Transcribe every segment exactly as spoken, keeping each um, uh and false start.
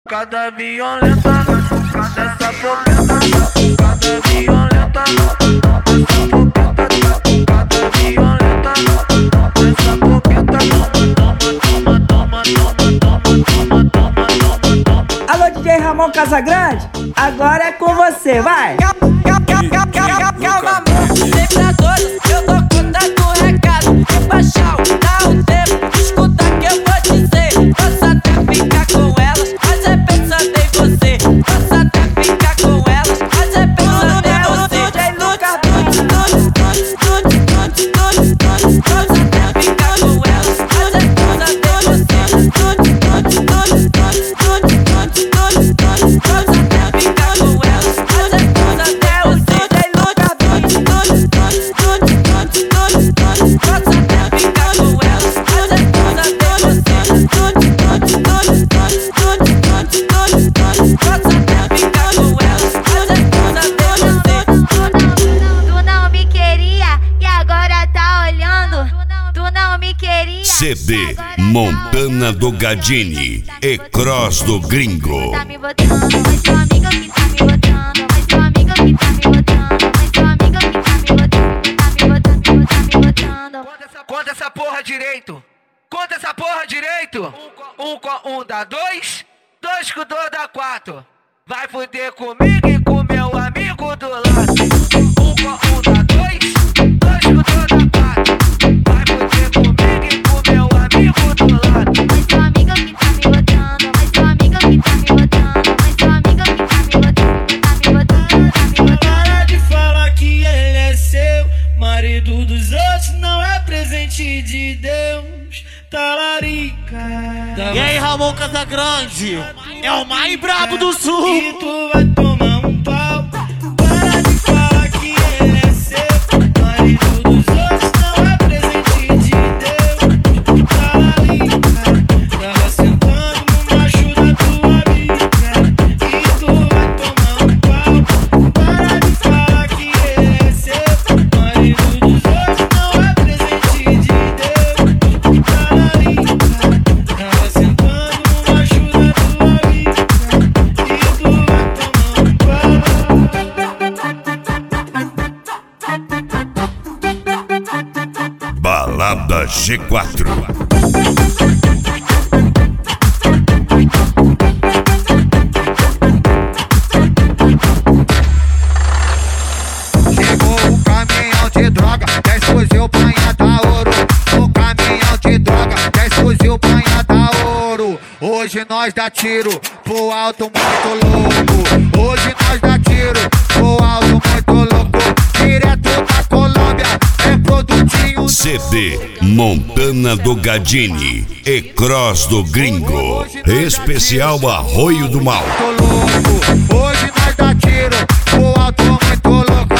Cada violenta, cada essa boqueta, cada violenta, essa boqueta, cada violenta, essa boqueta, toma, toma, toma, toma, toma, toma, toma, toma, toma. Alô, D J Ramon Casagrande, agora é com você, vai! Calma, amor, sempre a doido, eu tô contando um recado. Baixar, dá o tempo, escuta que eu vou dizer. Posso até ficar com elas, mas é pensando em você. Posso até ficar com elas, mas é pensando em você. D J Lucas, posso até ficar com elas, mas é pensando em você. Posso até ficar com elas, mas é pensando em você. C D Montana do Gadini e Cross do Gringo. Tá me botando, mas seu amigo que tá me botando, mas seu amigo que tá me botando, mas seu amigo que tá me botando, tá me botando, tá me botando. Conta essa, conta essa porra direito. Conta essa porra direito. Um com um dá dois, dois com dois dá quatro. Vai fuder comigo e com meu amigo do lado. Um com um dá dois, dois com dois dá quatro. Vai fuder comigo e com meu amigo do lado. Mas seu amigo que tá me botando, mas seu amigo que tá me botando, mas seu amigo que tá me botando, tá me botando, tá me botando. Para de falar que ele é seu, marido dos outros não é presente de Deus. Talarica. E aí, Ramon Casagrande, é o mais brabo do sul. E tu vai tomar um pau. Para de falar que ele é seu, marido dos outros não é presente de Deus. Talarica. Tava sentando no macho da tua bica. E tu vai tomar um pau. Para de falar que ele é seu, marido dos outros não é presente de Deus. Talarica. Tava sentando no macho da tua bica. E tu vai tomar um pau. Balada G quatro. Chegou o caminhão de droga, dez fuzil panha da ouro. O caminhão de droga, dez fuzil panha da ouro. Hoje nós dá tiro pro alto muito louco. Hoje nós dá tiro pro alto muito louco. Direto da Colômbia, é produtinho. C D Montana do Gadini e Cross do Gringo. Especial Arroio do Mal. Muito louco. Hoje nós dá tiro pro alto muito louco.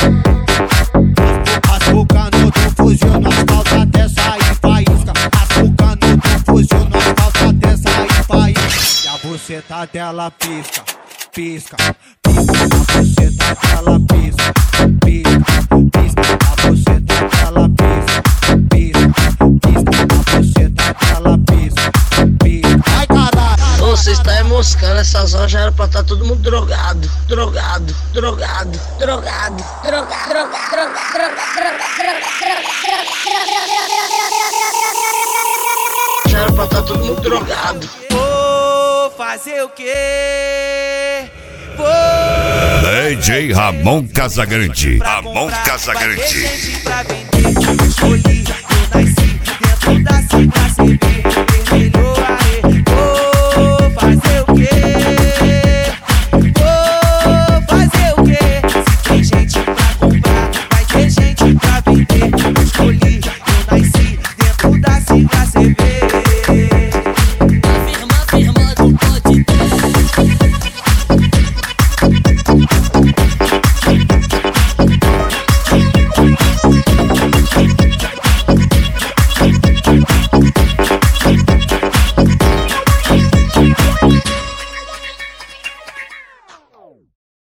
Aí, açucando do fuzil, nós falta até sair faísca. Açucando do fuzil, nós falta até sair faísca. E a buceta dela pisca, pisca, pisca. A buceta dela pisca, pisca, pisca. A buceta dela pisca, pisca, pisca. A buceta dela pisca, pisca. Ai, caralho. Ô, cê está moscando, essas horas já era pra estar todo mundo drogado, drogado, drogado, drogado, drogado, drogado, drogado, drogado, já era pra estar todo mundo drogado. Vou fazer o quê? Vou D J Ramon Casagrande. Ramon Casagrande. pra vender. Escolhi